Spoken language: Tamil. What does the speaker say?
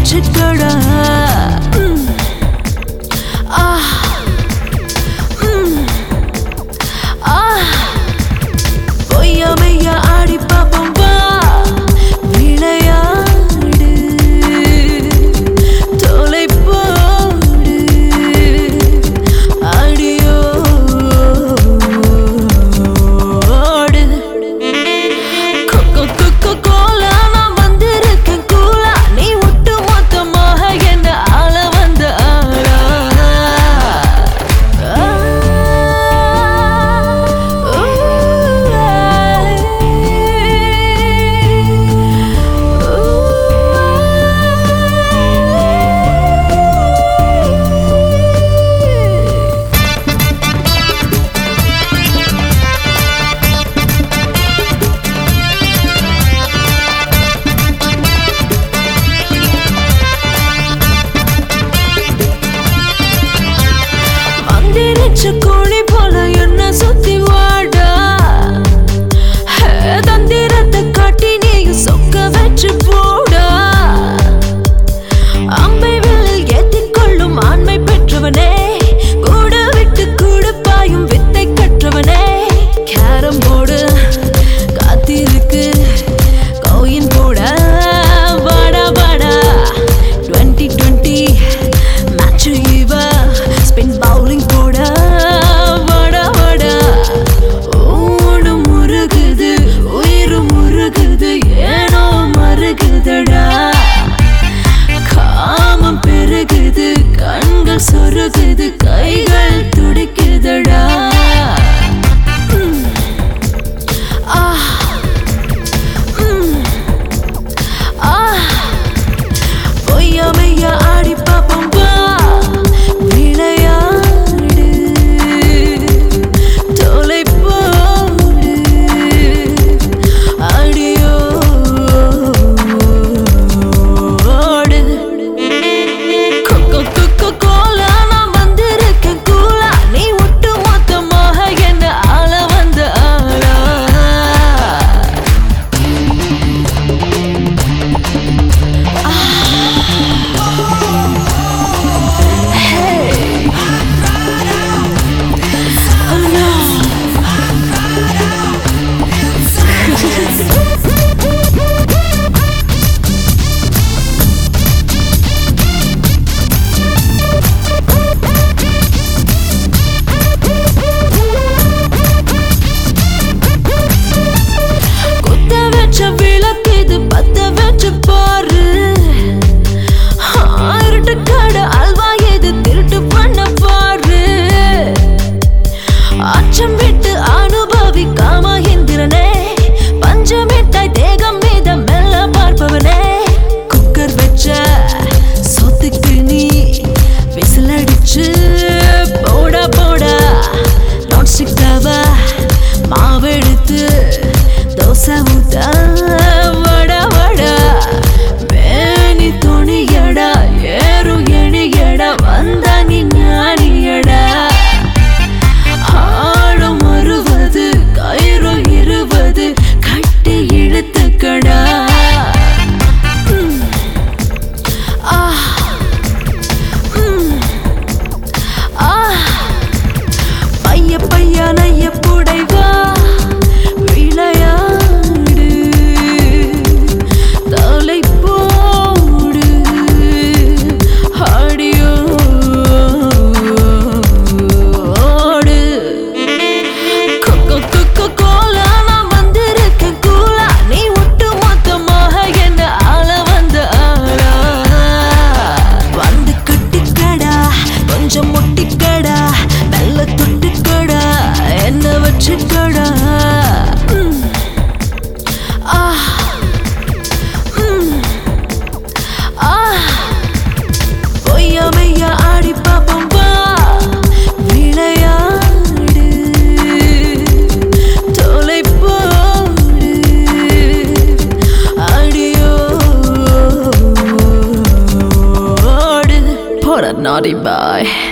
வச்சுக்கடா. பொய்யாமையா ஆடி பாப்போம் வா, விளையாடு தோலை போடு அடியோடு. கொக்கோ கொக்கோ கோலா நான் வந்திருக்கேன் கூலா, நீ ஒட்டு மொத்தமாக என்ன ஆள வந்த ஆளா. கோழி போல என்ன சுத்தி வாடா, தந்திரத்தை காட்டி நீயும் சொக்க வச்சு போடா. அம்பை வில்லில் ஏத்திக்கொள்ளும் ஆண்மை பெற்றவனே, கூட விட்டு கூட பாயும் வித்தை கற்றவனே. கேரம் போர்டு காத்திருக்கு கோயின் போட வாடா வாடா. 2020 மேட்ச் இவ ஸ்பின் பவுலிங் போட வாடா வாடா. ஓடு முருகுது உயிரு முருகுது ஏனோ மருகுதடா. காமம் பெருகுது கண்கள் சொருகுது கைகள் துடிக்குதடா. பொய்யாமையா ஆடி பாப்போம் வா, விளையாடு தோலை போடு அடியோடு. கொக்கோ கொக்கோ கோலா நான் வந்திருக்கேன் கூலா, நீ ஒட்டு மொத்தமாக என்ன ஆள வந்த ஆளா. விளக்கு இது பத்த வச்சு பாரு, இருட்டு கடை அல்வா எது திருட்டு பண்ண பாரு. அச்சம் விட்டு அனுபவிக்காம இந்திரனே, பஞ்சமிட்டாய் தேகம் மீத மெல்ல பார்ப்பவனே. குக்கர் வச்ச சொத்துக்கு நீ விசில் அடிச்சு போடா போடா. நான்ஸ்டிக் தவா மாவெடுத்து தோசை ஊத்தா வடா வடா. மேனி துணியடா ஏறும் எணியடா வந்தா நீ ஞானியடா. ஆழம் வருவது கயிறு 20 கட்டி இழுத்துக்கடா. பைய பைய நைய புடைவா, விளையாடு தலை போடு அடியோடு. கொக்கோ கொக்கோ கோலா நான் வந்திருக்கேன் கூலா, நீ ஒட்டு மொத்தமாக என்ன ஆள வந்த ஆளா. வந்து கட்டிக்கடா கொஞ்சம் முட்டிக்கடா, நல்ல தொட்டுக்கடா என்ன வச்சுக்கடா. பொய்யாமையா ஆடி பாப்போம் வா, விளையாடு தோலை போடு அடியோடு. போட naughty boy.